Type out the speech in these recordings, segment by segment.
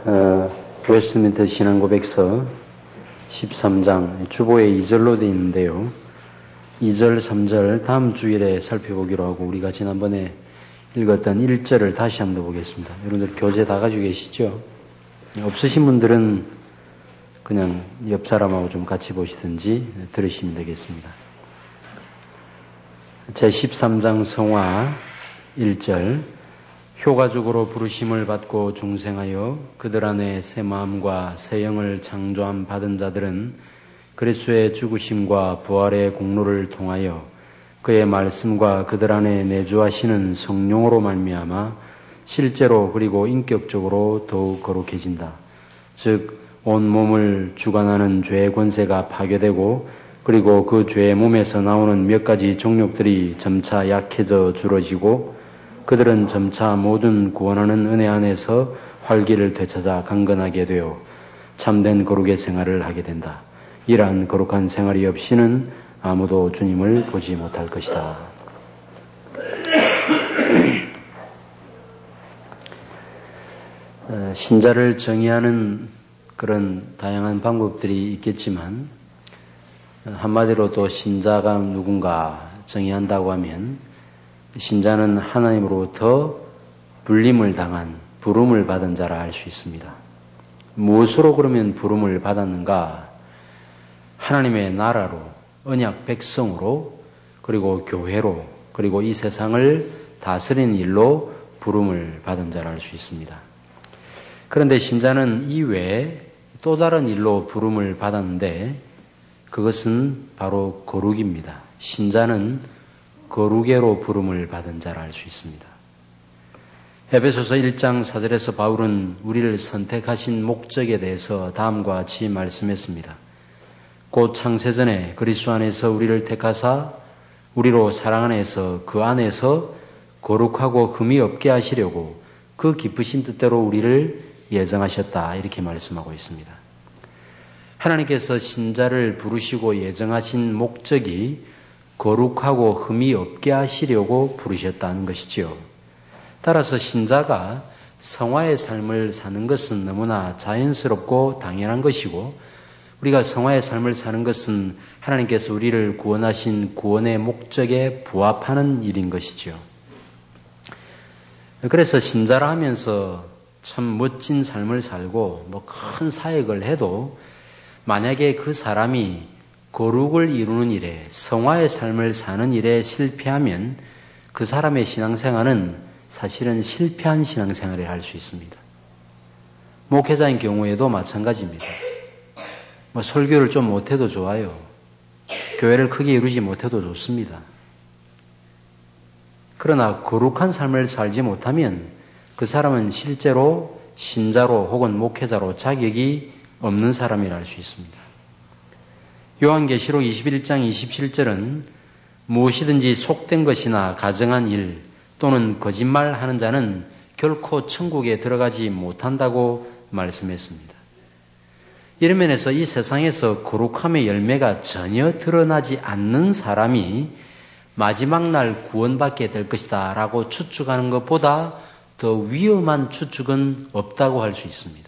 웨스트민스터 신앙고백서 13장 주보에 2절로 되어 있는데요. 2절, 3절 다음 주일에 살펴보기로 하고 우리가 지난번에 읽었던 1절을 다시 한번 보겠습니다. 여러분들 교재 다 가지고 계시죠? 없으신 분들은 그냥 옆 사람하고 좀 같이 보시든지 들으시면 되겠습니다. 제13장 성화 1절 효과적으로 부르심을 받고 중생하여 그들 안에 새 마음과 새 영을 창조함 받은 자들은 그리스도의 죽으심과 부활의 공로를 통하여 그의 말씀과 그들 안에 내주하시는 성령으로 말미암아 실제로 그리고 인격적으로 더욱 거룩해진다. 즉 온 몸을 주관하는 죄의 권세가 파괴되고 그리고 그 죄의 몸에서 나오는 몇 가지 정욕들이 점차 약해져 줄어지고 그들은 점차 모든 구원하는 은혜 안에서 활기를 되찾아 강건하게 되어 참된 거룩의 생활을 하게 된다. 이러한 거룩한 생활이 없이는 아무도 주님을 보지 못할 것이다. 신자를 정의하는 그런 다양한 방법들이 있겠지만 한마디로 또 신자가 누군가 정의한다고 하면 신자는 하나님으로부터 불림을 당한 부름을 받은 자라 할 수 있습니다. 무엇으로 그러면 부름을 받았는가? 하나님의 나라로, 언약 백성으로, 그리고 교회로, 그리고 이 세상을 다스리는 일로 부름을 받은 자라 할 수 있습니다. 그런데 신자는 이외에 또 다른 일로 부름을 받았는데 그것은 바로 거룩입니다. 신자는 거룩에로 부름을 받은 자라 할 수 있습니다. 에베소서 1장 4절에서 바울은 우리를 선택하신 목적에 대해서 다음과 같이 말씀했습니다. 곧 창세전에 그리스도 안에서 우리를 택하사 우리로 사랑 안에서 그 안에서 거룩하고 흠이 없게 하시려고 그 기쁘신 뜻대로 우리를 예정하셨다. 이렇게 말씀하고 있습니다. 하나님께서 신자를 부르시고 예정하신 목적이 거룩하고 흠이 없게 하시려고 부르셨다는 것이지요. 따라서 신자가 성화의 삶을 사는 것은 너무나 자연스럽고 당연한 것이고 우리가 성화의 삶을 사는 것은 하나님께서 우리를 구원하신 구원의 목적에 부합하는 일인 것이지요. 그래서 신자라 하면서 참 멋진 삶을 살고 큰 사역을 해도 만약에 그 사람이 거룩을 이루는 일에 성화의 삶을 사는 일에 실패하면 그 사람의 신앙생활은 사실은 실패한 신앙생활을 할 수 있습니다. 목회자인 경우에도 마찬가지입니다. 설교를 좀 못해도 좋아요. 교회를 크게 이루지 못해도 좋습니다. 그러나 거룩한 삶을 살지 못하면 그 사람은 실제로 신자로 혹은 목회자로 자격이 없는 사람이라 할 수 있습니다. 요한계시록 21장 27절은 무엇이든지 속된 것이나 가정한 일 또는 거짓말하는 자는 결코 천국에 들어가지 못한다고 말씀했습니다. 이런 면에서 이 세상에서 거룩함의 열매가 전혀 드러나지 않는 사람이 마지막 날 구원받게 될 것이다 라고 추측하는 것보다 더 위험한 추측은 없다고 할 수 있습니다.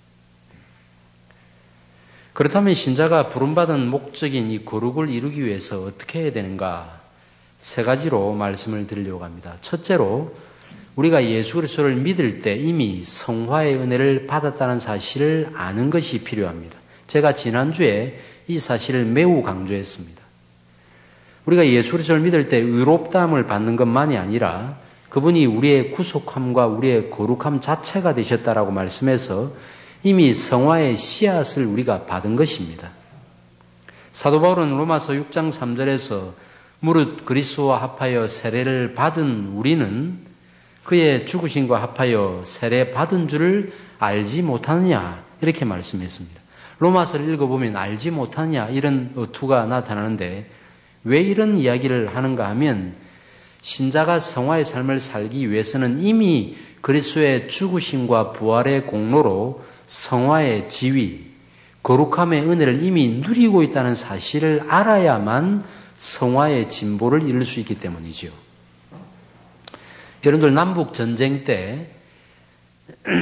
그렇다면 신자가 부름받은 목적인 이 거룩을 이루기 위해서 어떻게 해야 되는가? 세 가지로 말씀을 드리려고 합니다. 첫째로 우리가 예수 그리스도를 믿을 때 이미 성화의 은혜를 받았다는 사실을 아는 것이 필요합니다. 제가 지난주에 이 사실을 매우 강조했습니다. 우리가 예수 그리스도를 믿을 때 의롭다함을 받는 것만이 아니라 그분이 우리의 구속함과 우리의 거룩함 자체가 되셨다라고 말씀해서 이미 성화의 씨앗을 우리가 받은 것입니다. 사도 바울은 로마서 6장 3절에서 무릇 그리스도와 합하여 세례를 받은 우리는 그의 죽으심과 합하여 세례 받은 줄을 알지 못하느냐 이렇게 말씀했습니다. 로마서를 읽어보면 알지 못하느냐 이런 어투가 나타나는데 왜 이런 이야기를 하는가 하면 신자가 성화의 삶을 살기 위해서는 이미 그리스도의 죽으심과 부활의 공로로 성화의 지위, 거룩함의 은혜를 이미 누리고 있다는 사실을 알아야만 성화의 진보를 이룰 수 있기 때문이죠. 여러분들 남북 전쟁 때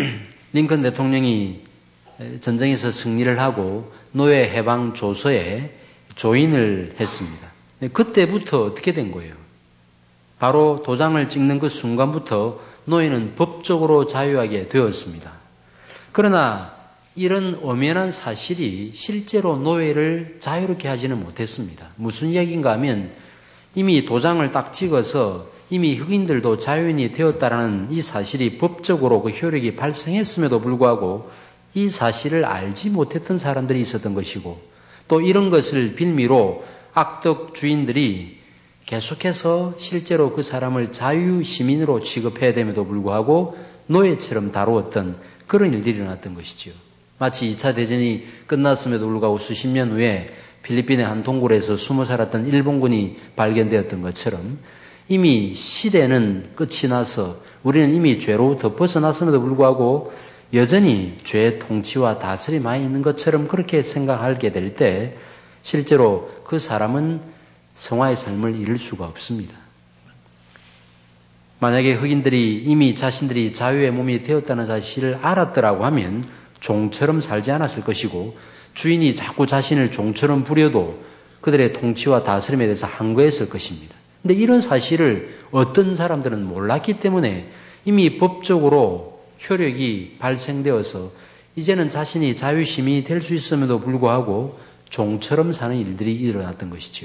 링컨 대통령이 전쟁에서 승리를 하고 노예 해방 조서에 조인을 했습니다. 그때부터 어떻게 된 거예요? 바로 도장을 찍는 그 순간부터 노예는 법적으로 자유하게 되었습니다. 그러나 이런 엄연한 사실이 실제로 노예를 자유롭게 하지는 못했습니다. 무슨 이야기인가 하면 이미 도장을 딱 찍어서 이미 흑인들도 자유인이 되었다라는 이 사실이 법적으로 그 효력이 발생했음에도 불구하고 이 사실을 알지 못했던 사람들이 있었던 것이고 또 이런 것을 빌미로 악덕 주인들이 계속해서 실제로 그 사람을 자유시민으로 취급해야 됨에도 불구하고 노예처럼 다루었던 그런 일들이 일어났던 것이지요. 마치 2차 대전이 끝났음에도 불구하고 수십 년 후에 필리핀의 한 동굴에서 숨어 살았던 일본군이 발견되었던 것처럼 이미 시대는 끝이 나서 우리는 이미 죄로부터 벗어났음에도 불구하고 여전히 죄의 통치와 다스림이 많이 있는 것처럼 그렇게 생각하게 될 때 실제로 그 사람은 성화의 삶을 이룰 수가 없습니다. 만약에 흑인들이 이미 자신들이 자유의 몸이 되었다는 사실을 알았더라고 하면 종처럼 살지 않았을 것이고 주인이 자꾸 자신을 종처럼 부려도 그들의 통치와 다스림에 대해서 항거했을 것입니다. 근데 이런 사실을 어떤 사람들은 몰랐기 때문에 이미 법적으로 효력이 발생되어서 이제는 자신이 자유시민이 될 수 있음에도 불구하고 종처럼 사는 일들이 일어났던 것이지요.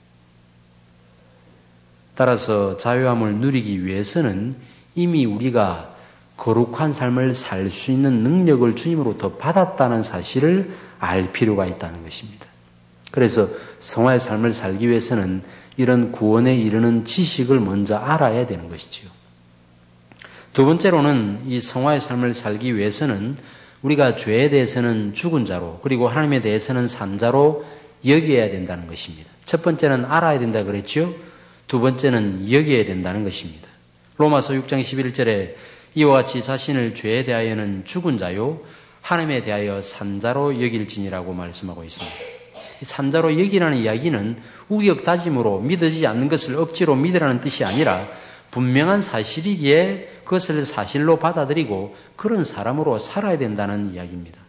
따라서 자유함을 누리기 위해서는 이미 우리가 거룩한 삶을 살 수 있는 능력을 주님으로부터 받았다는 사실을 알 필요가 있다는 것입니다. 그래서 성화의 삶을 살기 위해서는 이런 구원에 이르는 지식을 먼저 알아야 되는 것이지요. 두 번째로는 이 성화의 삶을 살기 위해서는 우리가 죄에 대해서는 죽은 자로 그리고 하나님에 대해서는 산 자로 여겨야 된다는 것입니다. 첫 번째는 알아야 된다 그랬죠. 두 번째는 여겨야 된다는 것입니다. 로마서 6장 11절에 이와 같이 자신을 죄에 대하여는 죽은 자요 하나님에 대하여 산 자로 여길지니라고 말씀하고 있습니다. 산 자로 여기라는 이야기는 우격다짐으로 믿어지지 않는 것을 억지로 믿으라는 뜻이 아니라 분명한 사실이기에 그것을 사실로 받아들이고 그런 사람으로 살아야 된다는 이야기입니다.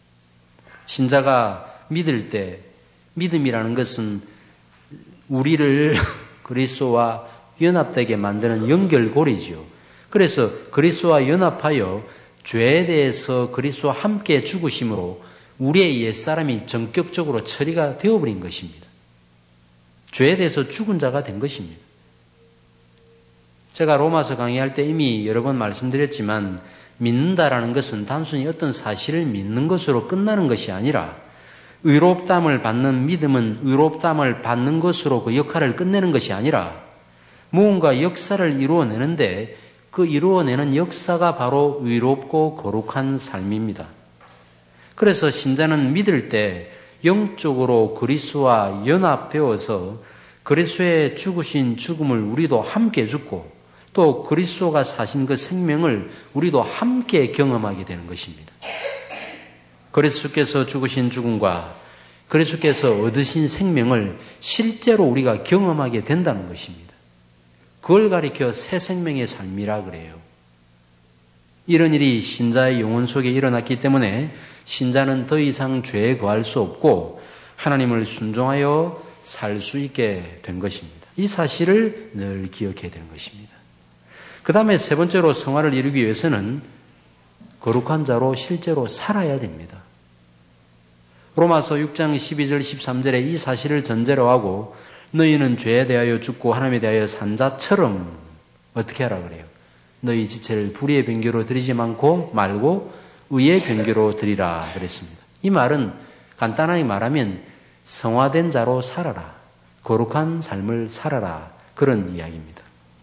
신자가 믿을 때 믿음이라는 것은 우리를 그리스도와 연합되게 만드는 연결고리지요. 그래서 그리스도와 연합하여 죄에 대해서 그리스도와 함께 죽으심으로 우리의 옛사람이 전격적으로 처리가 되어버린 것입니다. 죄에 대해서 죽은 자가 된 것입니다. 제가 로마서 강의할 때 이미 여러 번 말씀드렸지만 믿는다라는 것은 단순히 어떤 사실을 믿는 것으로 끝나는 것이 아니라 의롭다함을 받는 믿음은 의롭다함을 받는 것으로 그 역할을 끝내는 것이 아니라 무언가 역사를 이루어내는데 그 이루어내는 역사가 바로 의롭고 거룩한 삶입니다. 그래서 신자는 믿을 때 영적으로 그리스도와 연합되어서 그리스도의 죽으신 죽음을 우리도 함께 죽고 또 그리스도가 사신 그 생명을 우리도 함께 경험하게 되는 것입니다. 그리스도께서 죽으신 죽음과 그리스도께서 얻으신 생명을 실제로 우리가 경험하게 된다는 것입니다. 그걸 가리켜 새 생명의 삶이라 그래요. 이런 일이 신자의 영혼 속에 일어났기 때문에 신자는 더 이상 죄에 거할 수 없고 하나님을 순종하여 살 수 있게 된 것입니다. 이 사실을 늘 기억해야 되는 것입니다. 그 다음에 세 번째로 성화를 이루기 위해서는 거룩한 자로 실제로 살아야 됩니다. 로마서 6장 12절 13절에 이 사실을 전제로 하고 너희는 죄에 대하여 죽고 하나님에 대하여 산 자처럼 어떻게 하라 그래요? 너희 지체를 불의의 변교로 드리지 말고 의의 변교로 드리라 그랬습니다. 이 말은 간단하게 말하면 성화된 자로 살아라. 거룩한 삶을 살아라. 그런 이야기입니다.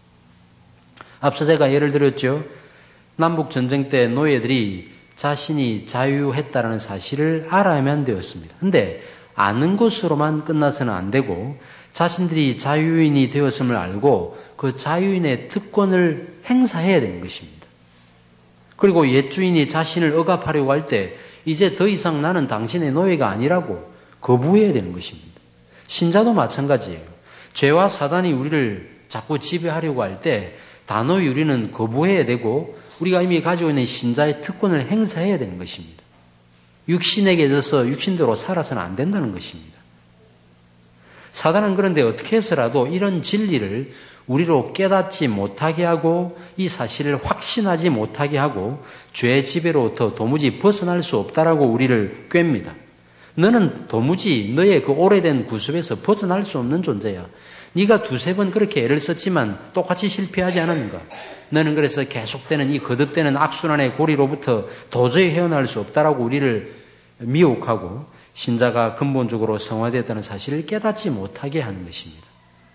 앞서 제가 예를 들었죠. 남북전쟁 때 노예들이 자신이 자유했다는 사실을 알아야만 되었습니다. 그런데 아는 것으로만 끝나서는 안 되고 자신들이 자유인이 되었음을 알고 그 자유인의 특권을 행사해야 되는 것입니다. 그리고 옛 주인이 자신을 억압하려고 할 때 이제 더 이상 나는 당신의 노예가 아니라고 거부해야 되는 것입니다. 신자도 마찬가지예요. 죄와 사단이 우리를 자꾸 지배하려고 할 때 단호히 우리는 거부해야 되고 우리가 이미 가지고 있는 신자의 특권을 행사해야 되는 것입니다. 육신에게 져서 육신대로 살아서는 안 된다는 것입니다. 사단은 그런데 어떻게 해서라도 이런 진리를 우리로 깨닫지 못하게 하고 이 사실을 확신하지 못하게 하고 죄의 지배로부터 도무지 벗어날 수 없다라고 우리를 꿰입니다. 너는 도무지 너의 그 오래된 구습에서 벗어날 수 없는 존재야. 네가 두세 번 그렇게 애를 썼지만 똑같이 실패하지 않았는가? 너는 그래서 계속되는 이 거듭되는 악순환의 고리로부터 도저히 헤어나올 수 없다라고 우리를 미혹하고 신자가 근본적으로 성화되었다는 사실을 깨닫지 못하게 하는 것입니다.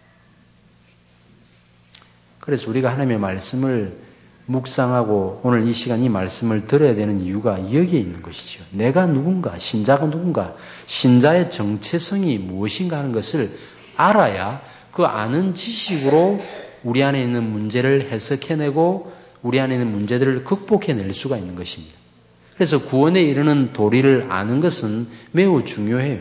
그래서 우리가 하나님의 말씀을 묵상하고 오늘 이 시간 이 말씀을 들어야 되는 이유가 여기에 있는 것이죠. 내가 누군가, 신자가 누군가, 신자의 정체성이 무엇인가 하는 것을 알아야 그 아는 지식으로 우리 안에 있는 문제를 해석해내고 우리 안에 있는 문제들을 극복해낼 수가 있는 것입니다. 그래서 구원에 이르는 도리를 아는 것은 매우 중요해요.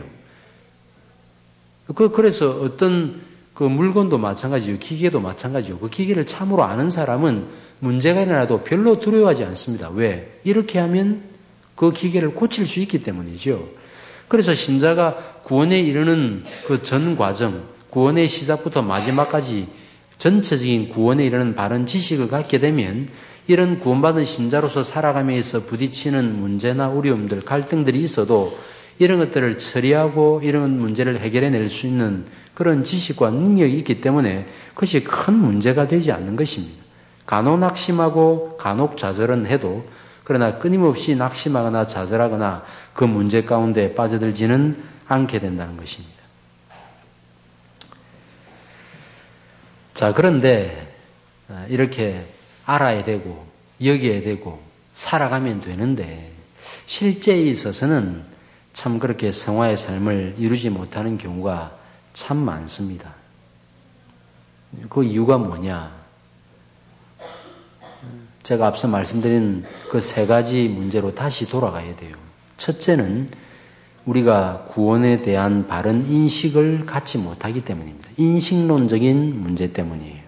그래서 어떤 그 물건도 마찬가지요. 기계도 마찬가지요. 그 기계를 참으로 아는 사람은 문제가 일어나도 별로 두려워하지 않습니다. 왜? 이렇게 하면 그 기계를 고칠 수 있기 때문이죠. 그래서 신자가 구원에 이르는 그 전 과정, 구원의 시작부터 마지막까지 전체적인 구원에 이르는 바른 지식을 갖게 되면 이런 구원받은 신자로서 살아가면서 부딪히는 문제나 어려움들, 갈등들이 있어도 이런 것들을 처리하고 이런 문제를 해결해낼 수 있는 그런 지식과 능력이 있기 때문에 그것이 큰 문제가 되지 않는 것입니다. 간혹 낙심하고 간혹 좌절은 해도 그러나 끊임없이 낙심하거나 좌절하거나 그 문제 가운데 빠져들지는 않게 된다는 것입니다. 자, 그런데 이렇게 알아야 되고 여겨야 되고 살아가면 되는데 실제에 있어서는 참 그렇게 성화의 삶을 이루지 못하는 경우가 참 많습니다. 그 이유가 뭐냐? 제가 앞서 말씀드린 그 세 가지 문제로 다시 돌아가야 돼요. 첫째는 우리가 구원에 대한 바른 인식을 갖지 못하기 때문입니다. 인식론적인 문제 때문이에요.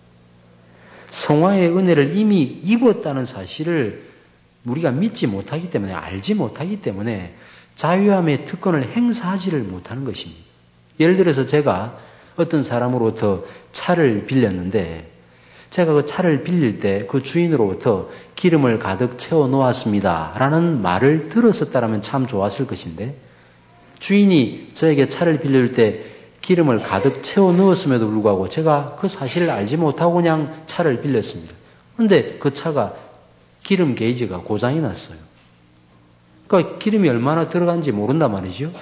성화의 은혜를 이미 입었다는 사실을 우리가 믿지 못하기 때문에, 알지 못하기 때문에 자유함의 특권을 행사하지를 못하는 것입니다. 예를 들어서 제가 어떤 사람으로부터 차를 빌렸는데 제가 그 차를 빌릴 때 그 주인으로부터 기름을 가득 채워 놓았습니다 라는 말을 들었었다면 참 좋았을 것인데 주인이 저에게 차를 빌릴 때 기름을 가득 채워 넣었음에도 불구하고 제가 그 사실을 알지 못하고 그냥 차를 빌렸습니다. 그런데 그 차가 기름 게이지가 고장이 났어요. 그러니까 기름이 얼마나 들어간지 모른단 말이죠.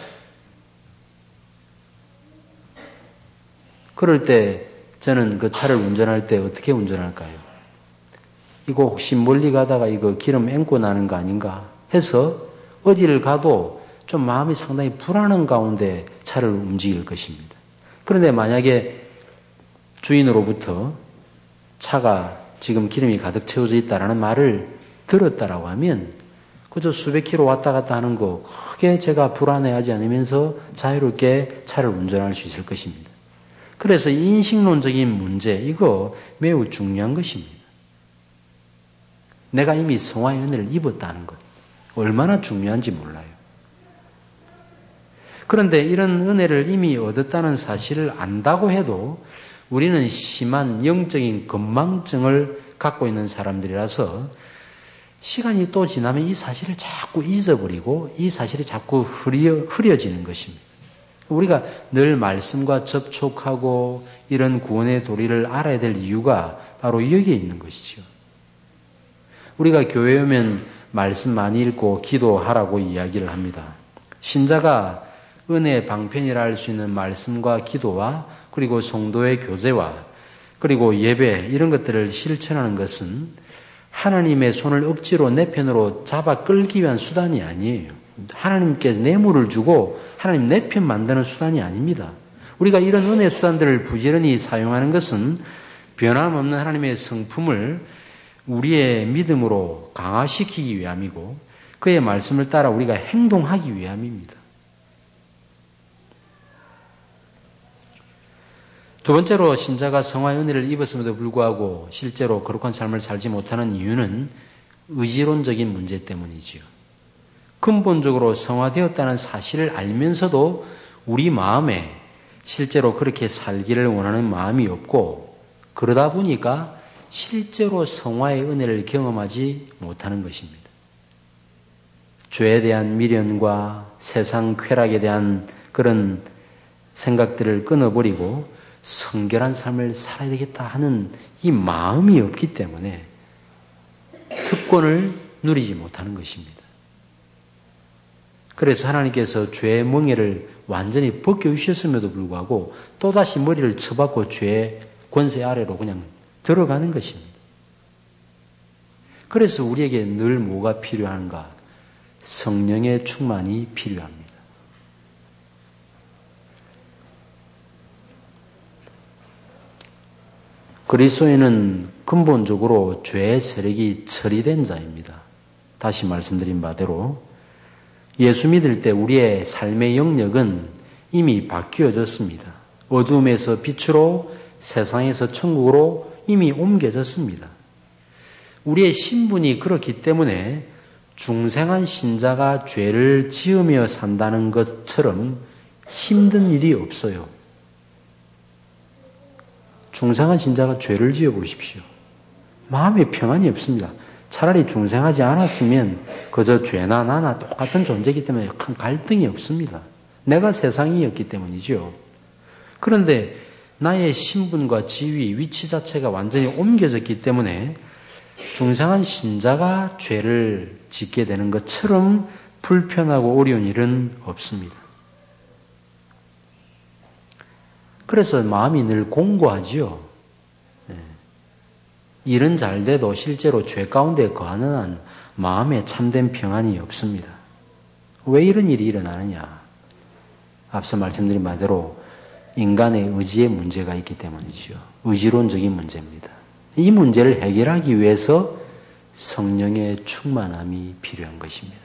그럴 때 저는 그 차를 운전할 때 어떻게 운전할까요? 이거 혹시 멀리 가다가 이거 기름 앵고 나는 거 아닌가 해서 어디를 가도 좀 마음이 상당히 불안한 가운데 차를 움직일 것입니다. 그런데 만약에 주인으로부터 차가 지금 기름이 가득 채워져 있다라는 말을 들었다라고 하면 그저 수백 킬로 왔다 갔다 하는 거 크게 제가 불안해하지 않으면서 자유롭게 차를 운전할 수 있을 것입니다. 그래서 인식론적인 문제, 이거 매우 중요한 것입니다. 내가 이미 성화의 은혜를 입었다는 것, 얼마나 중요한지 몰라요. 그런데 이런 은혜를 이미 얻었다는 사실을 안다고 해도 우리는 심한 영적인 건망증을 갖고 있는 사람들이라서 시간이 또 지나면 이 사실을 자꾸 잊어버리고 이 사실이 자꾸 흐려지는 것입니다. 우리가 늘 말씀과 접촉하고 이런 구원의 도리를 알아야 될 이유가 바로 여기에 있는 것이죠. 우리가 교회에 오면 말씀 많이 읽고 기도하라고 이야기를 합니다. 신자가 은혜의 방편이라 할 수 있는 말씀과 기도와 그리고 성도의 교제와 그리고 예배 이런 것들을 실천하는 것은 하나님의 손을 억지로 내 편으로 잡아 끌기 위한 수단이 아니에요. 하나님께 뇌물을 주고 하나님 내 편 만드는 수단이 아닙니다. 우리가 이런 은혜 수단들을 부지런히 사용하는 것은 변함없는 하나님의 성품을 우리의 믿음으로 강화시키기 위함이고 그의 말씀을 따라 우리가 행동하기 위함입니다. 두 번째로 신자가 성화의 은혜를 입었음에도 불구하고 실제로 거룩한 삶을 살지 못하는 이유는 의지론적인 문제 때문이지요. 근본적으로 성화되었다는 사실을 알면서도 우리 마음에 실제로 그렇게 살기를 원하는 마음이 없고, 그러다 보니까 실제로 성화의 은혜를 경험하지 못하는 것입니다. 죄에 대한 미련과 세상 쾌락에 대한 그런 생각들을 끊어버리고 성결한 삶을 살아야 되겠다 하는 이 마음이 없기 때문에 특권을 누리지 못하는 것입니다. 그래서 하나님께서 죄의 멍에를 완전히 벗겨주셨음에도 불구하고 또다시 머리를 쳐박고 죄의 권세 아래로 그냥 들어가는 것입니다. 그래서 우리에게 늘 뭐가 필요한가? 성령의 충만이 필요합니다. 그리스도인은 근본적으로 죄의 세력이 처리된 자입니다. 다시 말씀드린 바대로 예수 믿을 때 우리의 삶의 영역은 이미 바뀌어졌습니다. 어둠에서 빛으로, 세상에서 천국으로 이미 옮겨졌습니다. 우리의 신분이 그렇기 때문에 중생한 신자가 죄를 지으며 산다는 것처럼 힘든 일이 없어요. 중생한 신자가 죄를 지어 보십시오. 마음에 평안이 없습니다. 차라리 중생하지 않았으면 그저 죄나 나나 똑같은 존재이기 때문에 큰 갈등이 없습니다. 내가 세상이었기 때문이죠. 그런데 나의 신분과 지위, 위치 자체가 완전히 옮겨졌기 때문에 중생한 신자가 죄를 짓게 되는 것처럼 불편하고 어려운 일은 없습니다. 그래서 마음이 늘 공고하지요. 일은 잘 돼도 실제로 죄 가운데 거하는 한 마음에 참된 평안이 없습니다. 왜 이런 일이 일어나느냐? 앞서 말씀드린 바대로 인간의 의지에 문제가 있기 때문이죠. 의지론적인 문제입니다. 이 문제를 해결하기 위해서 성령의 충만함이 필요한 것입니다.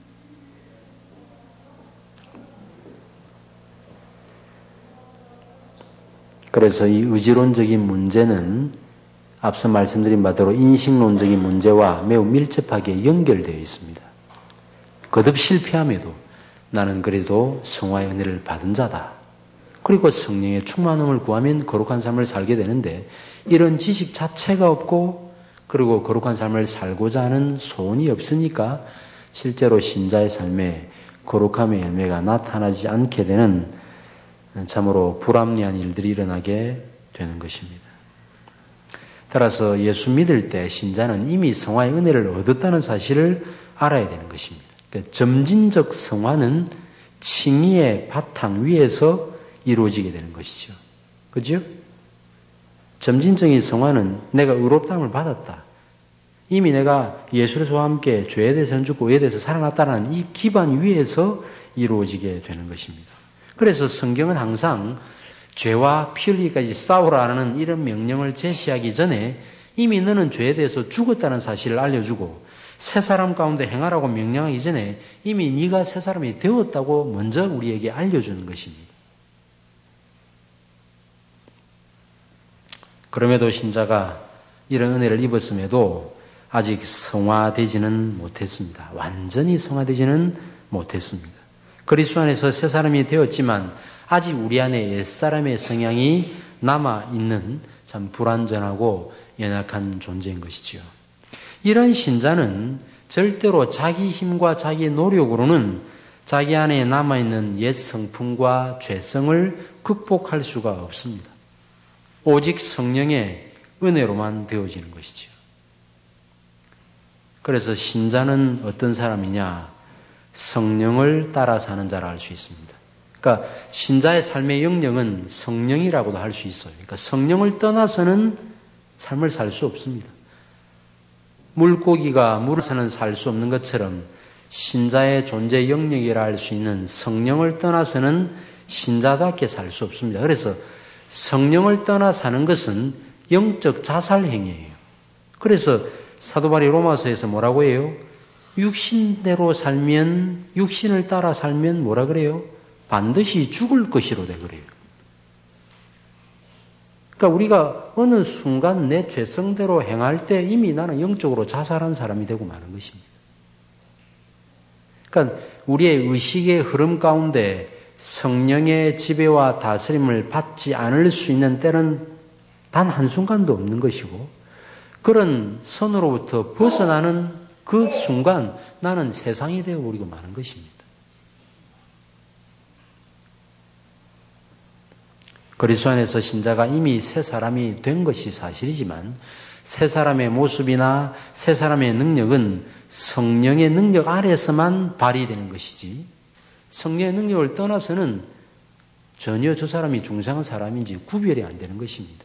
그래서 이 의지론적인 문제는 앞서 말씀드린 바대로 인식론적인 문제와 매우 밀접하게 연결되어 있습니다. 거듭 실패함에도 나는 그래도 성화의 은혜를 받은 자다. 그리고 성령의 충만함을 구하면 거룩한 삶을 살게 되는데 이런 지식 자체가 없고 그리고 거룩한 삶을 살고자 하는 소원이 없으니까 실제로 신자의 삶에 거룩함의 열매가 나타나지 않게 되는 참으로 불합리한 일들이 일어나게 되는 것입니다. 따라서 예수 믿을 때 신자는 이미 성화의 은혜를 얻었다는 사실을 알아야 되는 것입니다. 그러니까 점진적 성화는 칭의의 바탕 위에서 이루어지게 되는 것이죠. 그죠? 점진적인 성화는 내가 의롭다함을 받았다. 이미 내가 예수와 함께 죄에 대해서는 죽고 의에 대해서 살아났다는 이 기반 위에서 이루어지게 되는 것입니다. 그래서 성경은 항상 죄와 피 흘리기까지 싸우라는 이런 명령을 제시하기 전에 이미 너는 죄에 대해서 죽었다는 사실을 알려주고 새 사람 가운데 행하라고 명령하기 전에 이미 네가 새 사람이 되었다고 먼저 우리에게 알려주는 것입니다. 그럼에도 신자가 이런 은혜를 입었음에도 아직 성화되지는 못했습니다. 완전히 성화되지는 못했습니다. 그리스도 안에서 새 사람이 되었지만 아직 우리 안에 옛사람의 성향이 남아있는 참 불완전하고 연약한 존재인 것이지요. 이런 신자는 절대로 자기 힘과 자기 노력으로는 자기 안에 남아있는 옛 성품과 죄성을 극복할 수가 없습니다. 오직 성령의 은혜로만 되어지는 것이지요. 그래서 신자는 어떤 사람이냐? 성령을 따라 사는 자라 할 수 있습니다. 그러니까 신자의 삶의 영역은 성령이라고도 할 수 있어요. 그러니까 성령을 떠나서는 삶을 살 수 없습니다. 물고기가 물에서는 살 수 없는 것처럼 신자의 존재 영역이라 할 수 있는 성령을 떠나서는 신자답게 살 수 없습니다. 그래서 성령을 떠나 사는 것은 영적 자살 행위예요. 그래서 사도 바울이 로마서에서 뭐라고 해요? 육신대로 살면, 육신을 따라 살면 뭐라 그래요? 반드시 죽을 것이로되 그래요. 그러니까 우리가 어느 순간 내 죄성대로 행할 때 이미 나는 영적으로 자살한 사람이 되고 마는 것입니다. 그러니까 우리의 의식의 흐름 가운데 성령의 지배와 다스림을 받지 않을 수 있는 때는 단 한순간도 없는 것이고, 그런 선으로부터 벗어나는 그 순간 나는 세상이 되어버리고 마는 것입니다. 그리스도 안에서 신자가 이미 새 사람이 된 것이 사실이지만, 새 사람의 모습이나 새 사람의 능력은 성령의 능력 아래서만 발휘되는 것이지, 성령의 능력을 떠나서는 전혀 저 사람이 중생한 사람인지 구별이 안 되는 것입니다.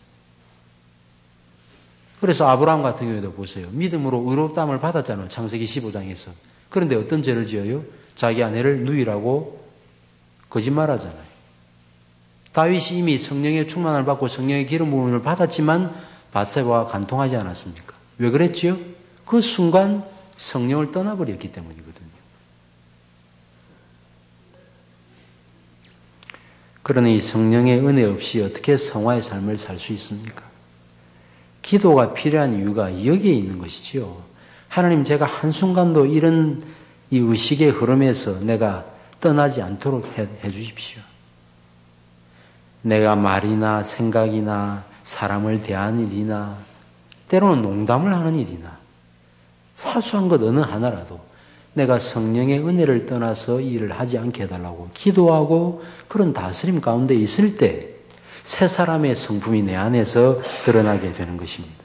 그래서 아브라함 같은 경우에도 보세요. 믿음으로 의롭다함을 받았잖아요. 창세기 15장에서. 그런데 어떤 죄를 지어요? 자기 아내를 누이라고 거짓말하잖아요. 다윗이 이미 성령의 충만을 받고 성령의 기름 부음을 받았지만 밧세바와 간통하지 않았습니까? 왜 그랬지요? 그 순간 성령을 떠나버렸기 때문이거든요. 그러니 성령의 은혜 없이 어떻게 성화의 삶을 살 수 있습니까? 기도가 필요한 이유가 여기에 있는 것이지요. 하나님, 제가 한순간도 이런 이 의식의 흐름에서 내가 떠나지 않도록 해 주십시오. 내가 말이나 생각이나 사람을 대하는 일이나 때로는 농담을 하는 일이나 사소한 것 어느 하나라도 내가 성령의 은혜를 떠나서 일을 하지 않게 해달라고 기도하고 그런 다스림 가운데 있을 때 새 사람의 성품이 내 안에서 드러나게 되는 것입니다.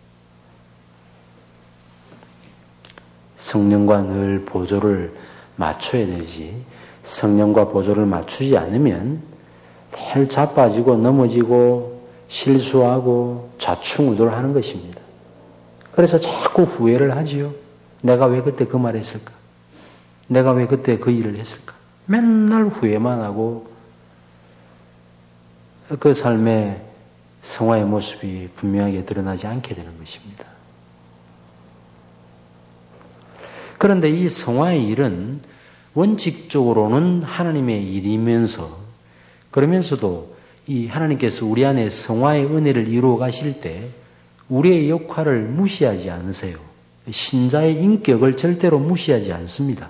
성령과 늘 보조를 맞춰야 되지, 성령과 보조를 맞추지 않으면 늘 자빠지고 넘어지고 실수하고 좌충우돌하는 것입니다. 그래서 자꾸 후회를 하지요. 내가 왜 그때 그 말을 했을까? 내가 왜 그때 그 일을 했을까? 맨날 후회만 하고 그 삶의 성화의 모습이 분명하게 드러나지 않게 되는 것입니다. 그런데 이 성화의 일은 원칙적으로는 하나님의 일이면서, 그러면서도 이 하나님께서 우리 안에 성화의 은혜를 이루어 가실 때 우리의 역할을 무시하지 않으세요. 신자의 인격을 절대로 무시하지 않습니다.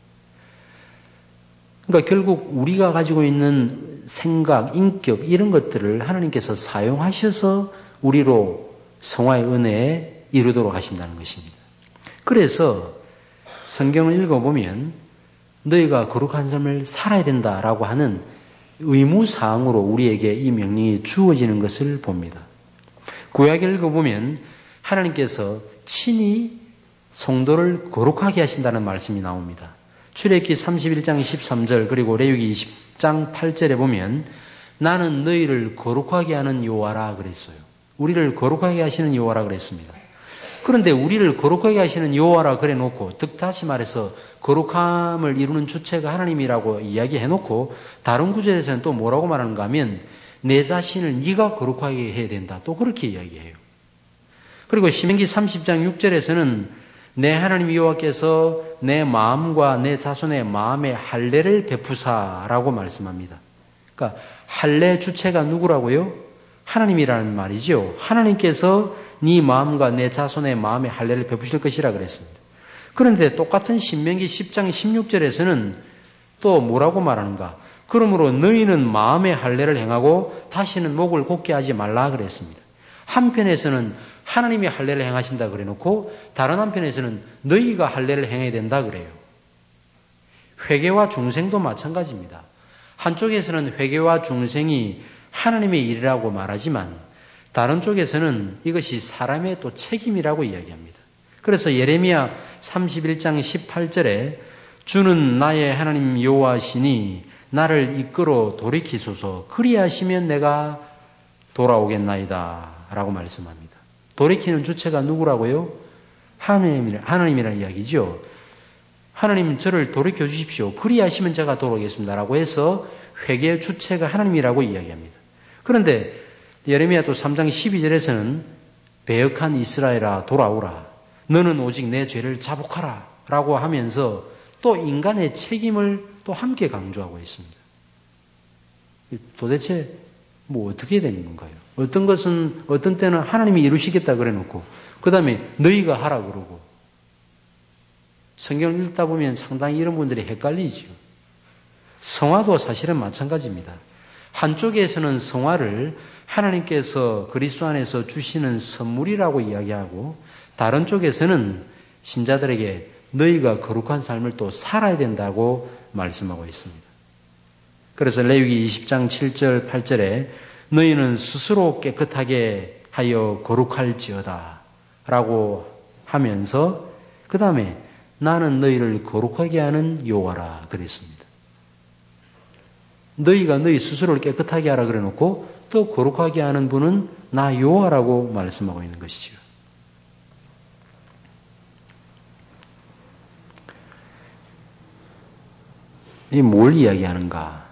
그러니까 결국 우리가 가지고 있는 생각, 인격 이런 것들을 하나님께서 사용하셔서 우리로 성화의 은혜에 이루도록 하신다는 것입니다. 그래서 성경을 읽어보면 너희가 거룩한 삶을 살아야 된다라고 하는 의무사항으로 우리에게 이 명령이 주어지는 것을 봅니다. 구약을 읽어보면 하나님께서 친히 성도를 거룩하게 하신다는 말씀이 나옵니다. 출애굽기 31장 23절 그리고 레위기 20장 8절에 보면 나는 너희를 거룩하게 하는 여호와라 그랬어요. 우리를 거룩하게 하시는 여호와라 그랬습니다. 그런데 우리를 거룩하게 하시는 여호와라 그래놓고, 즉 다시 말해서 거룩함을 이루는 주체가 하나님이라고 이야기해놓고 다른 구절에서는 또 뭐라고 말하는가 하면 내 자신을 네가 거룩하게 해야 된다. 또 그렇게 이야기해요. 그리고 신명기 30장 6절에서는 내 하나님 여호와께서 내 마음과 내 자손의 마음에 할례를 베푸사라고 말씀합니다. 그러니까 할례 주체가 누구라고요? 하나님이라는 말이죠. 하나님께서 네 마음과 내 자손의 마음에 할례를 베푸실 것이라 그랬습니다. 그런데 똑같은 신명기 10장 16절에서는 또 뭐라고 말하는가? 그러므로 너희는 마음의 할례를 행하고 다시는 목을 곧게 하지 말라 그랬습니다. 한편에서는 하나님이 할례를 행하신다 그래놓고 다른 한편에서는 너희가 할례를 행해야 된다 그래요. 회개와 중생도 마찬가지입니다. 한쪽에서는 회개와 중생이 하나님의 일이라고 말하지만 다른 쪽에서는 이것이 사람의 또 책임이라고 이야기합니다. 그래서 예레미야 31장 18절에 주는 나의 하나님 여호와시니 나를 이끌어 돌이키소서 그리하시면 내가 돌아오겠나이다 라고 말씀합니다. 돌이키는 주체가 누구라고요? 하나님이라는 이야기죠. 하나님 저를 돌이켜 주십시오. 그리하시면 제가 돌아오겠습니다 라고 해서 회개의 주체가 하나님이라고 이야기합니다. 그런데 예레미야 또 3장 12절에서는 배역한 이스라엘아 돌아오라. 너는 오직 내 죄를 자복하라 라고 하면서 또 인간의 책임을 또 함께 강조하고 있습니다. 도대체 뭐 어떻게 되는 건가요? 어떤 것은 어떤 때는 하나님이 이루시겠다 그래 놓고 그 다음에 너희가 하라 그러고 성경을 읽다 보면 상당히 이런 분들이 헷갈리지요. 성화도 사실은 마찬가지입니다. 한쪽에서는 성화를 하나님께서 그리스도 안에서 주시는 선물이라고 이야기하고 다른 쪽에서는 신자들에게 너희가 거룩한 삶을 또 살아야 된다고 말씀하고 있습니다. 그래서 레위기 20장 7절 8절에 너희는 스스로 깨끗하게 하여 거룩할지어다 라고 하면서 그 다음에 나는 너희를 거룩하게 하는 여호와라 그랬습니다. 너희가 너희 스스로를 깨끗하게 하라 그래 놓고 또 거룩하게 하는 분은 나 여호와라고 말씀하고 있는 것이죠. 이 뭘 이야기하는가?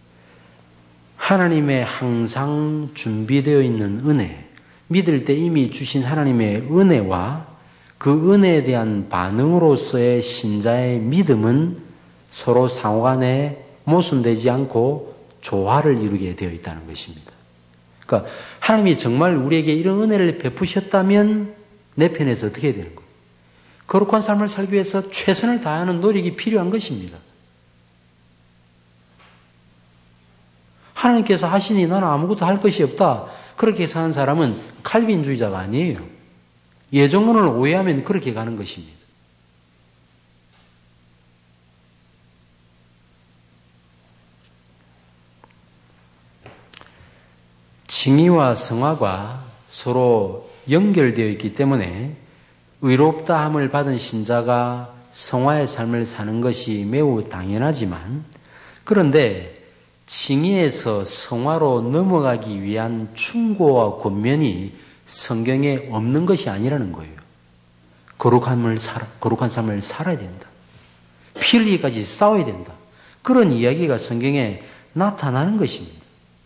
하나님의 항상 준비되어 있는 은혜, 믿을 때 이미 주신 하나님의 은혜와 그 은혜에 대한 반응으로서의 신자의 믿음은 서로 상호간에 모순되지 않고 조화를 이루게 되어 있다는 것입니다. 그러니까 하나님이 정말 우리에게 이런 은혜를 베푸셨다면 내 편에서 어떻게 해야 되는 거예요? 거룩한 삶을 살기 위해서 최선을 다하는 노력이 필요한 것입니다. 하나님께서 하시니 나는 아무것도 할 것이 없다. 그렇게 사는 사람은 칼빈주의자가 아니에요. 예정론을 오해하면 그렇게 가는 것입니다. 칭의와 성화가 서로 연결되어 있기 때문에 의롭다함을 받은 신자가 성화의 삶을 사는 것이 매우 당연하지만 그런데 칭의에서 성화로 넘어가기 위한 충고와 권면이 성경에 없는 것이 아니라는 거예요. 거룩한 삶을 살아야 된다. 피 흘리기까지 싸워야 된다. 그런 이야기가 성경에 나타나는 것입니다.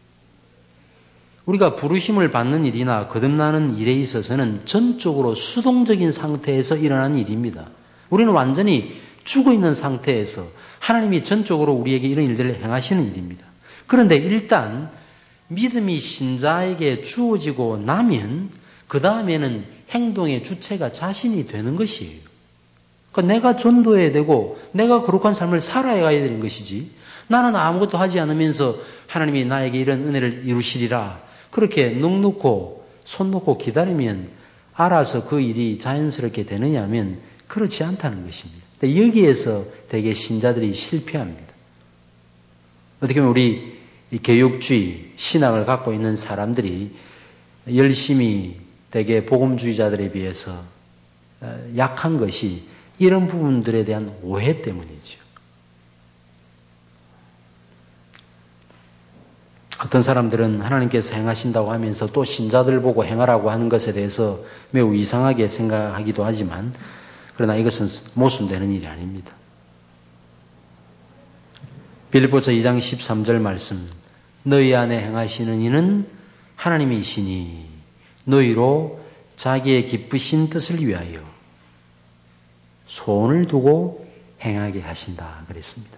우리가 부르심을 받는 일이나 거듭나는 일에 있어서는 전적으로 수동적인 상태에서 일어나는 일입니다. 우리는 완전히 죽어 있는 상태에서 하나님이 전적으로 우리에게 이런 일들을 행하시는 일입니다. 그런데 일단 믿음이 신자에게 주어지고 나면 그 다음에는 행동의 주체가 자신이 되는 것이에요. 그러니까 내가 전도해야 되고 내가 거룩한 삶을 살아야 가야 되는 것이지 나는 아무것도 하지 않으면서 하나님이 나에게 이런 은혜를 이루시리라 그렇게 넋 놓고 손 놓고 기다리면 알아서 그 일이 자연스럽게 되느냐 하면 그렇지 않다는 것입니다. 여기에서 되게 신자들이 실패합니다. 어떻게 보면 우리 개혁주의 신앙을 갖고 있는 사람들이 열심히 되게 복음주의자들에 비해서 약한 것이 이런 부분들에 대한 오해 때문이죠. 어떤 사람들은 하나님께서 행하신다고 하면서 또 신자들 보고 행하라고 하는 것에 대해서 매우 이상하게 생각하기도 하지만 그러나 이것은 모순되는 일이 아닙니다. 빌립보서 2장 13절 말씀 너희 안에 행하시는 이는 하나님이시니 너희로 자기의 기쁘신 뜻을 위하여 소원을 두고 행하게 하신다 그랬습니다.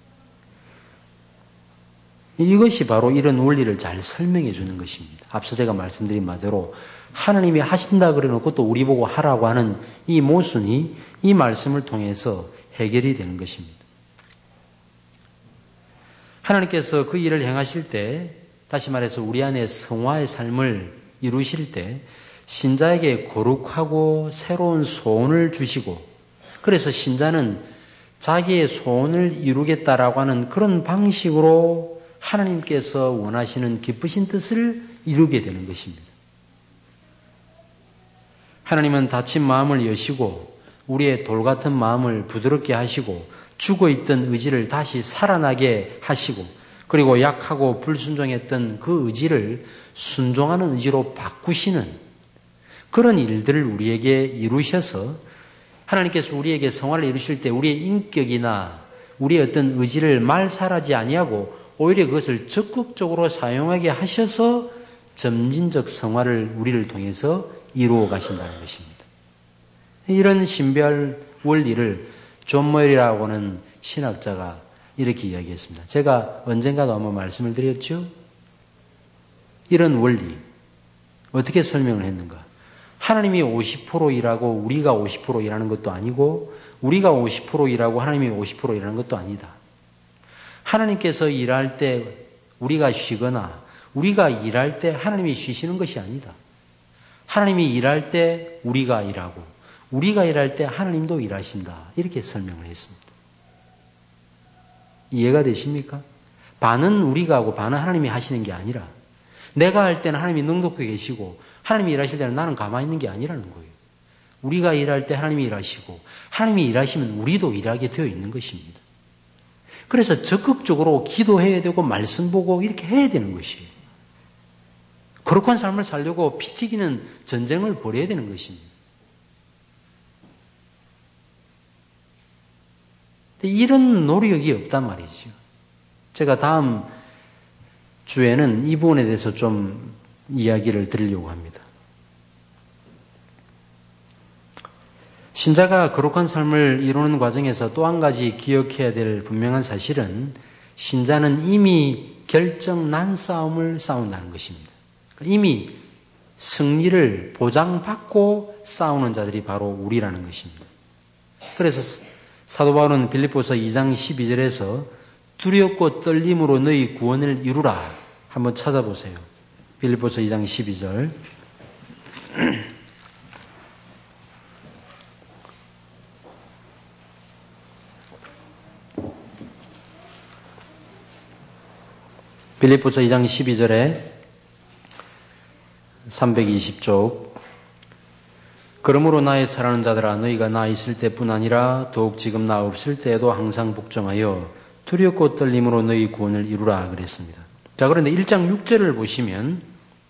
이것이 바로 이런 원리를 잘 설명해 주는 것입니다. 앞서 제가 말씀드린 바대로 하나님이 하신다 그래 놓고 또 우리 보고 하라고 하는 이 모순이 이 말씀을 통해서 해결이 되는 것입니다. 하나님께서 그 일을 행하실 때 다시 말해서 우리 안에 성화의 삶을 이루실 때 신자에게 거룩하고 새로운 소원을 주시고 그래서 신자는 자기의 소원을 이루겠다라고 하는 그런 방식으로 하나님께서 원하시는 기쁘신 뜻을 이루게 되는 것입니다. 하나님은 다친 마음을 여시고 우리의 돌 같은 마음을 부드럽게 하시고 죽어있던 의지를 다시 살아나게 하시고 그리고 약하고 불순종했던 그 의지를 순종하는 의지로 바꾸시는 그런 일들을 우리에게 이루셔서 하나님께서 우리에게 성화를 이루실 때 우리의 인격이나 우리의 어떤 의지를 말살하지 아니하고 오히려 그것을 적극적으로 사용하게 하셔서 점진적 성화를 우리를 통해서 이루어 가신다는 것입니다. 이런 신비할 원리를 존 모엘이라고 하는 신학자가 이렇게 이야기했습니다. 제가 언젠가도 한번 말씀을 드렸죠. 이런 원리, 어떻게 설명을 했는가? 하나님이 50% 일하고 우리가 50% 일하는 것도 아니고 우리가 50% 일하고 하나님이 50% 일하는 것도 아니다. 하나님께서 일할 때 우리가 쉬거나 우리가 일할 때 하나님이 쉬시는 것이 아니다. 하나님이 일할 때 우리가 일하고 우리가 일할 때 하나님도 일하신다. 이렇게 설명을 했습니다. 이해가 되십니까? 반은 우리가 하고 반은 하나님이 하시는 게 아니라 내가 할 때는 하나님이 넉넉히 계시고 하나님이 일하실 때는 나는 가만히 있는 게 아니라는 거예요. 우리가 일할 때 하나님이 일하시고 하나님이 일하시면 우리도 일하게 되어 있는 것입니다. 그래서 적극적으로 기도해야 되고 말씀 보고 이렇게 해야 되는 것이에요. 거룩한 삶을 살려고 피 튀기는 전쟁을 벌여야 되는 것입니다. 이런 노력이 없단 말이죠. 제가 다음 주에는 이 부분에 대해서 좀 이야기를 드리려고 합니다. 신자가 거룩한 삶을 이루는 과정에서 또 한 가지 기억해야 될 분명한 사실은 신자는 이미 결정 난 싸움을 싸운다는 것입니다. 이미 승리를 보장받고 싸우는 자들이 바로 우리라는 것입니다. 그래서 사도 바울은 빌립보서 2장 12절에서 두렵고 떨림으로 너희 구원을 이루라. 한번 찾아보세요. 빌립보서 2장 12절. 빌립보서 2장 12절에 320쪽. 그러므로 나의 사랑하는 자들아 너희가 나 있을 때뿐 아니라 더욱 지금 나 없을 때에도 항상 복종하여 두렵고 떨림으로 너희 구원을 이루라 그랬습니다. 자, 그런데 1장 6절을 보시면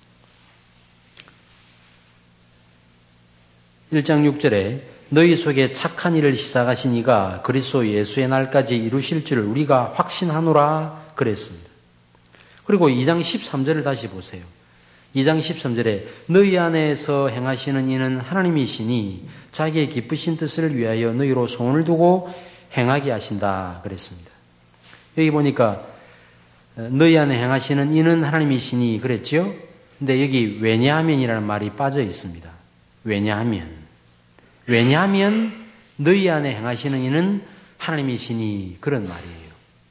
1장 6절에 너희 속에 착한 일을 시작하신 이가 그리스도 예수의 날까지 이루실 줄을 우리가 확신하노라 그랬습니다. 그리고 2장 13절을 다시 보세요. 2장 13절에 너희 안에서 행하시는 이는 하나님이시니 자기의 기쁘신 뜻을 위하여 너희로 소원을 두고 행하게 하신다 그랬습니다. 여기 보니까 너희 안에 행하시는 이는 하나님이시니 그랬죠? 근데 여기 왜냐하면이라는 말이 빠져 있습니다. 왜냐하면 너희 안에 행하시는 이는 하나님이시니 그런 말이에요.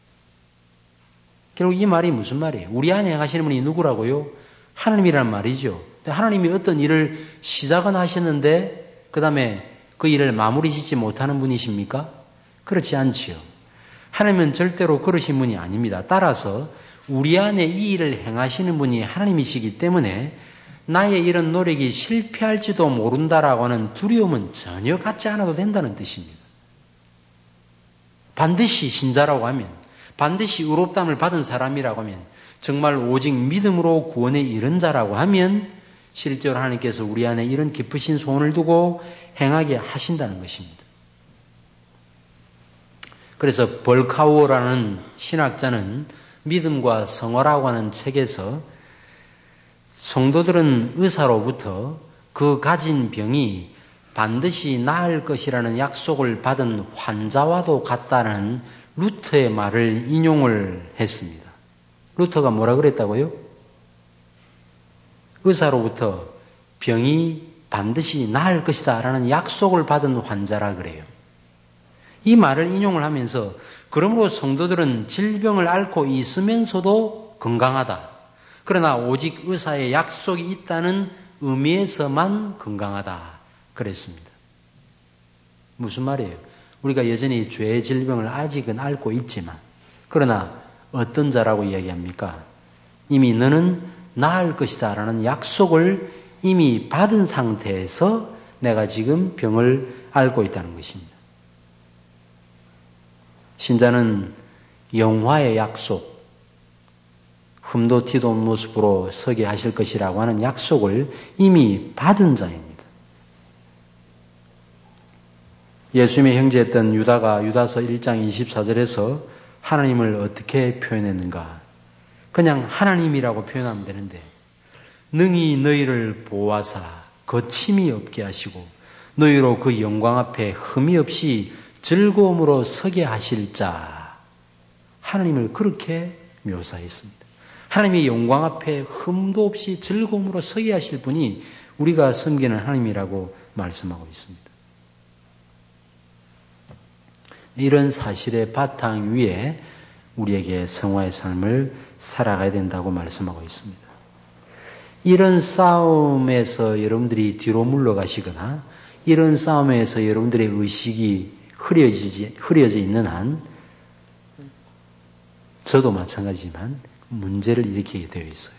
결국 이 말이 무슨 말이에요? 우리 안에 행하시는 분이 누구라고요? 하나님이란 말이죠. 하나님이 어떤 일을 시작은 하셨는데 그 다음에 그 일을 마무리 짓지 못하는 분이십니까? 그렇지 않지요. 하나님은 절대로 그러신 분이 아닙니다. 따라서 우리 안에 이 일을 행하시는 분이 하나님이시기 때문에 나의 이런 노력이 실패할지도 모른다라고 하는 두려움은 전혀 갖지 않아도 된다는 뜻입니다. 반드시 신자라고 하면, 반드시 의롭다함을 받은 사람이라고 하면, 정말 오직 믿음으로 구원에 이른 자라고 하면 실제로 하나님께서 우리 안에 이런 깊으신 소원을 두고 행하게 하신다는 것입니다. 그래서 벌카우어라는 신학자는 믿음과 성화라고 하는 책에서 성도들은 의사로부터 그 가진 병이 반드시 나을 것이라는 약속을 받은 환자와도 같다는 루터의 말을 인용을 했습니다. 루터가 뭐라 그랬다고요? 의사로부터 병이 반드시 나을 것이다 라는 약속을 받은 환자라 그래요. 이 말을 인용을 하면서 그러므로 성도들은 질병을 앓고 있으면서도 건강하다. 그러나 오직 의사의 약속이 있다는 의미에서만 건강하다. 그랬습니다. 무슨 말이에요? 우리가 여전히 죄의 질병을 아직은 앓고 있지만 그러나 어떤 자라고 이야기합니까? 이미 너는 나을 것이다 라는 약속을 이미 받은 상태에서 내가 지금 병을 앓고 있다는 것입니다. 신자는 영화의 약속, 흠도 티도 없는 모습으로 서게 하실 것이라고 하는 약속을 이미 받은 자입니다. 예수님의 형제였던 유다가 유다서 1장 24절에서 하나님을 어떻게 표현했는가? 그냥 하나님이라고 표현하면 되는데 능히 너희를 보호하사 거침이 없게 하시고 너희로 그 영광 앞에 흠이 없이 즐거움으로 서게 하실 자, 하나님을 그렇게 묘사했습니다. 하나님의 영광 앞에 흠도 없이 즐거움으로 서게 하실 분이 우리가 섬기는 하나님이라고 말씀하고 있습니다. 이런 사실의 바탕 위에 우리에게 성화의 삶을 살아가야 된다고 말씀하고 있습니다. 이런 싸움에서 여러분들이 뒤로 물러가시거나 이런 싸움에서 여러분들의 의식이 흐려져 있는 한 저도 마찬가지지만 문제를 일으키게 되어 있어요.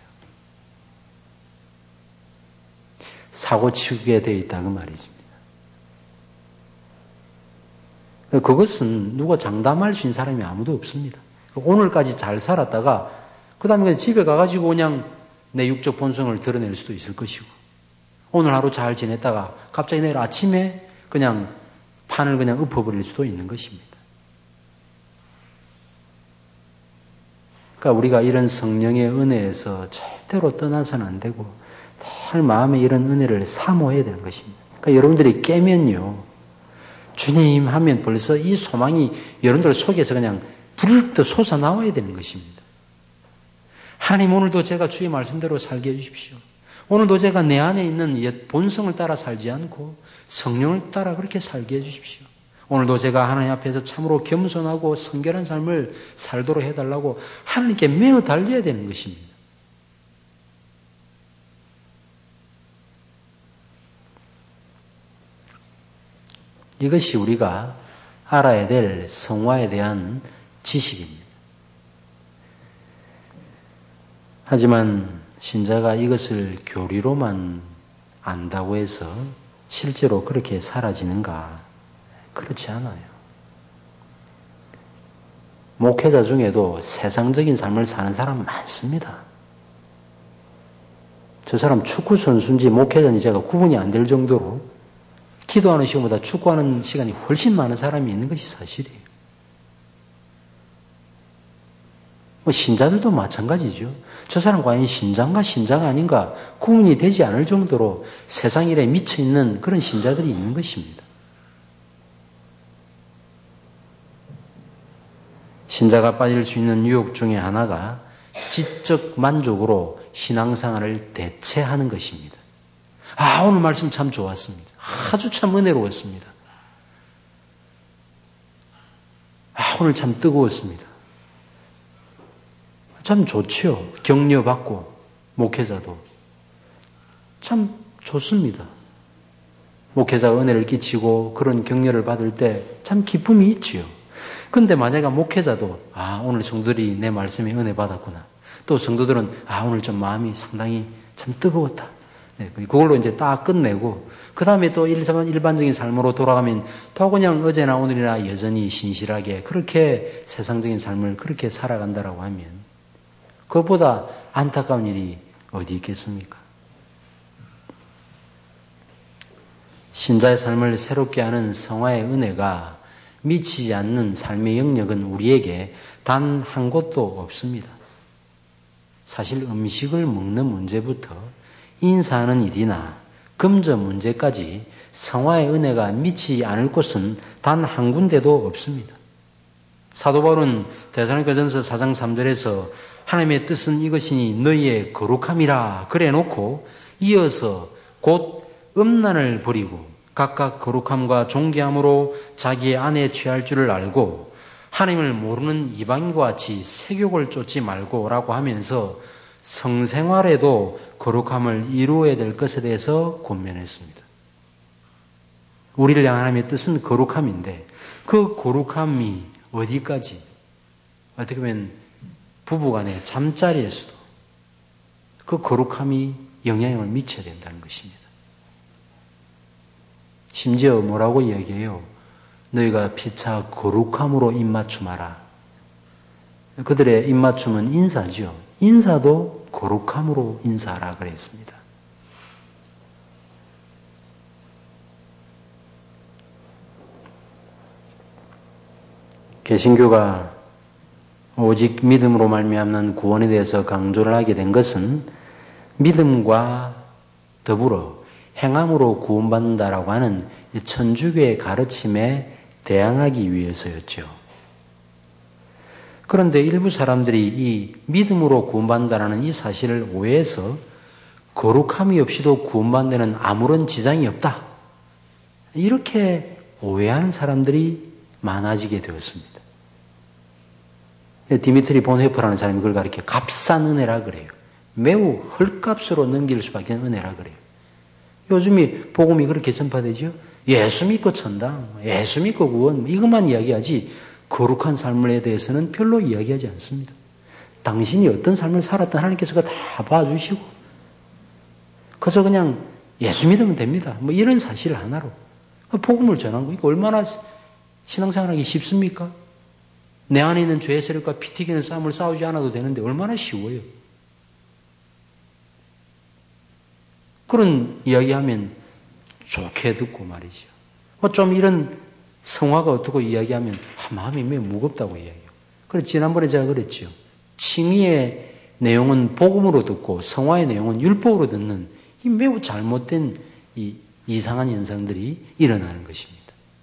사고 치게 되어 있다 그 말이죠. 그것은 누가 장담할 수 있는 사람이 아무도 없습니다. 오늘까지 잘 살았다가 그 다음에 집에 가가지고 그냥 내 육적 본성을 드러낼 수도 있을 것이고 오늘 하루 잘 지냈다가 갑자기 내일 아침에 그냥 판을 그냥 엎어버릴 수도 있는 것입니다. 그러니까 우리가 이런 성령의 은혜에서 절대로 떠나서는 안 되고 늘 마음에 이런 은혜를 사모해야 되는 것입니다. 그러니까 여러분들이 깨면요. 주님 하면 벌써 이 소망이 여러분들 속에서 그냥 불뜻 솟아나와야 되는 것입니다. 하나님 오늘도 제가 주의 말씀대로 살게 해주십시오. 오늘도 제가 내 안에 있는 옛 본성을 따라 살지 않고 성령을 따라 그렇게 살게 해주십시오. 오늘도 제가 하나님 앞에서 참으로 겸손하고 성결한 삶을 살도록 해달라고 하나님께 매어 달려야 되는 것입니다. 이것이 우리가 알아야 될 성화에 대한 지식입니다. 하지만 신자가 이것을 교리로만 안다고 해서 실제로 그렇게 사라지는가? 그렇지 않아요. 목회자 중에도 세상적인 삶을 사는 사람 많습니다. 저 사람 축구 선수인지 목회자인지 제가 구분이 안 될 정도로 기도하는 시간보다 축구하는 시간이 훨씬 많은 사람이 있는 것이 사실이에요. 신자들도 마찬가지죠. 저 사람 과연 신자인가 신자가 아닌가 구분이 되지 않을 정도로 세상 일에 미쳐있는 그런 신자들이 있는 것입니다. 신자가 빠질 수 있는 유혹 중에 하나가 지적 만족으로 신앙생활을 대체하는 것입니다. 아, 오늘 말씀 참 좋았습니다. 아주 참 은혜로웠습니다. 아, 오늘 참 뜨거웠습니다. 참 좋지요. 격려받고 목회자도 참 좋습니다. 목회자가 은혜를 끼치고 그런 격려를 받을 때 참 기쁨이 있지요. 그런데 만약에 목회자도 아, 오늘 성도들이 내 말씀에 은혜 받았구나. 또 성도들은 아, 오늘 좀 마음이 상당히 참 뜨거웠다. 네, 그걸로 이제 딱 끝내고 그 다음에 또 일반적인 삶으로 돌아가면 또 그냥 어제나 오늘이나 여전히 신실하게 그렇게 세상적인 삶을 그렇게 살아간다라고 하면 그것보다 안타까운 일이 어디 있겠습니까? 신자의 삶을 새롭게 하는 성화의 은혜가 미치지 않는 삶의 영역은 우리에게 단 한 곳도 없습니다. 사실 음식을 먹는 문제부터 인사하는 일이나 금전 문제까지 성화의 은혜가 미치지 않을 곳은 단 한 군데도 없습니다. 사도 바울은 데살로니가전서 4장 3절에서 하나님의 뜻은 이것이니 너희의 거룩함이라 그래놓고 이어서 곧 음란을 버리고 각각 거룩함과 존귀함으로 자기의 안에 취할 줄을 알고 하나님을 모르는 이방인과 같이 세욕을 쫓지 말고라고 하면서 성생활에도 거룩함을 이루어야 될 것에 대해서 권면했습니다. 우리를 향한 하나님의 뜻은 거룩함인데 그 거룩함이 어디까지 어떻게 보면 부부간의 잠자리에서도 그 거룩함이 영향을 미쳐야 된다는 것입니다. 심지어 뭐라고 이야기해요? 너희가 피차 거룩함으로 입맞춤하라. 그들의 입맞춤은 인사죠. 인사도 거룩함으로 인사하라 그랬습니다. 개신교가 오직 믿음으로 말미암는 구원에 대해서 강조를 하게 된 것은 믿음과 더불어 행함으로 구원받는다라고 하는 천주교의 가르침에 대항하기 위해서였죠. 그런데 일부 사람들이 이 믿음으로 구원받는다는 이 사실을 오해해서 거룩함이 없이도 구원받는 아무런 지장이 없다. 이렇게 오해하는 사람들이 많아지게 되었습니다. 디미트리 본헤퍼라는 사람이 그걸 가리켜 값싼 은혜라 그래요. 매우 헐값으로 넘길 수밖에 없는 은혜라 그래요. 요즘이 복음이 그렇게 전파되죠. 예수 믿고 천당, 예수 믿고 구원 이것만 이야기하지 거룩한 삶에 대해서는 별로 이야기하지 않습니다. 당신이 어떤 삶을 살았던 하나님께서 다 봐주시고 그래서 그냥 예수 믿으면 됩니다. 뭐 이런 사실 하나로 복음을 전한 거 이거 얼마나 신앙생활하기 쉽습니까? 내 안에 있는 죄의 세력과 피 튀기는 싸움을 싸우지 않아도 되는데 얼마나 쉬워요. 그런 이야기하면 좋게 듣고 말이죠. 좀 이런 성화가 어떻고 이야기하면 마음이 매우 무겁다고 이야기해요. 그래서 지난번에 제가 그랬죠. 칭의의 내용은 복음으로 듣고 성화의 내용은 율법으로 듣는 이 매우 잘못된 이 이상한 현상들이 일어나는 것입니다.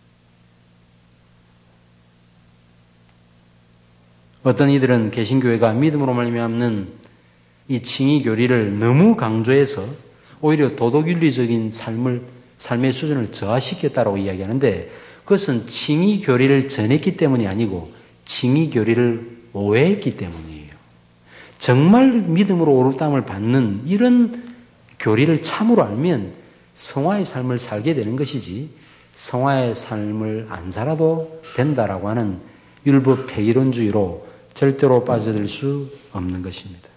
어떤 이들은 개신교회가 믿음으로 말미암는 이 칭의 교리를 너무 강조해서 오히려 도덕윤리적인 삶의 수준을 저하시켰다고 이야기하는데 그것은 칭의 교리를 전했기 때문이 아니고 칭의 교리를 오해했기 때문이에요. 정말 믿음으로 오르담을 받는 이런 교리를 참으로 알면 성화의 삶을 살게 되는 것이지 성화의 삶을 안 살아도 된다라고 하는 율법 폐이론주의로 절대로 빠져들 수 없는 것입니다.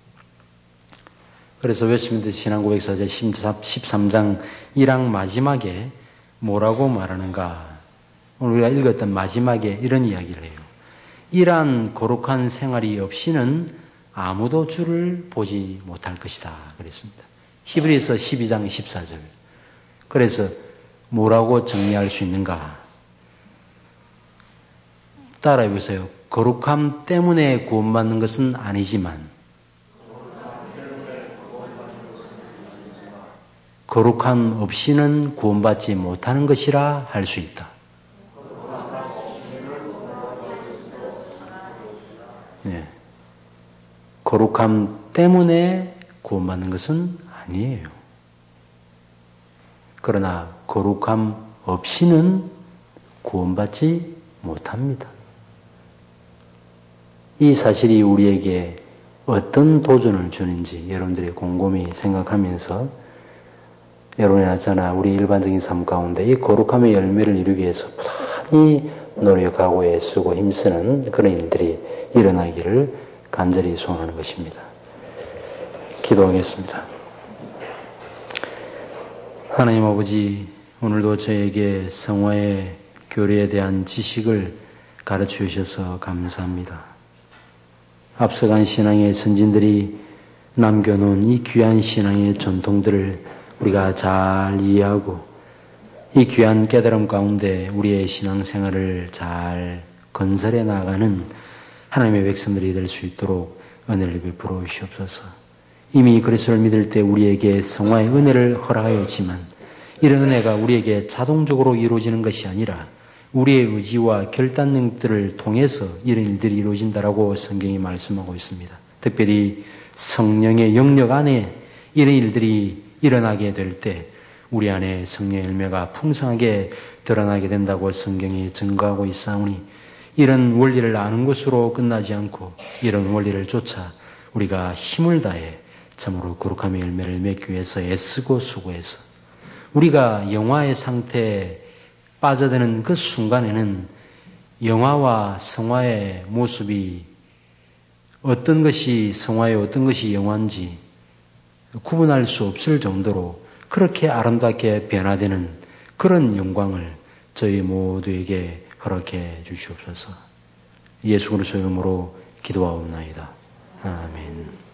그래서 웨스트민스터 신앙고백서 제 13장 1항 마지막에 뭐라고 말하는가? 오늘 우리가 읽었던 마지막에 이런 이야기를 해요. 이러한 거룩한 생활이 없이는 아무도 주를 보지 못할 것이다. 그랬습니다. 히브리서 12장 14절. 그래서 뭐라고 정리할 수 있는가? 따라해 보세요. 거룩함 때문에 구원받는 것은 아니지만 거룩함 없이는 구원받지 못하는 것이라 할 수 있다. 네. 거룩함 때문에 구원받는 것은 아니에요. 그러나 거룩함 없이는 구원받지 못합니다. 이 사실이 우리에게 어떤 도전을 주는지 여러분들이 곰곰이 생각하면서 여러분이나 저나 우리 일반적인 삶 가운데 이 거룩함의 열매를 이루기 위해서 부단히 노력하고 애쓰고 힘쓰는 그런 일들이 일어나기를 간절히 소원하는 것입니다. 기도하겠습니다. 하나님 아버지, 오늘도 저에게 성화의 교리에 대한 지식을 가르쳐 주셔서 감사합니다. 앞서간 신앙의 선진들이 남겨놓은 이 귀한 신앙의 전통들을 우리가 잘 이해하고 이 귀한 깨달음 가운데 우리의 신앙생활을 잘 건설해 나가는 하나님의 백성들이 될 수 있도록 은혜를 베풀어 주시옵소서. 이미 그리스도를 믿을 때 우리에게 성화의 은혜를 허락하였지만 이런 은혜가 우리에게 자동적으로 이루어지는 것이 아니라 우리의 의지와 결단력들을 통해서 이런 일들이 이루어진다라고 성경이 말씀하고 있습니다. 특별히 성령의 영역 안에 이런 일들이 일어나게 될 때 우리 안에 성령의 열매가 풍성하게 드러나게 된다고 성경이 증거하고 있사오니 이런 원리를 아는 것으로 끝나지 않고 이런 원리를 쫓아 우리가 힘을 다해 참으로 거룩함의 열매를 맺기 위해서 애쓰고 수고해서 우리가 영화의 상태에 빠져드는 그 순간에는 영화와 성화의 모습이 어떤 것이 성화요 어떤 것이 영화인지 구분할 수 없을 정도로 그렇게 아름답게 변화되는 그런 영광을 저희 모두에게 허락해 주시옵소서. 예수 그리스도의 이름으로 기도하옵나이다. 아멘.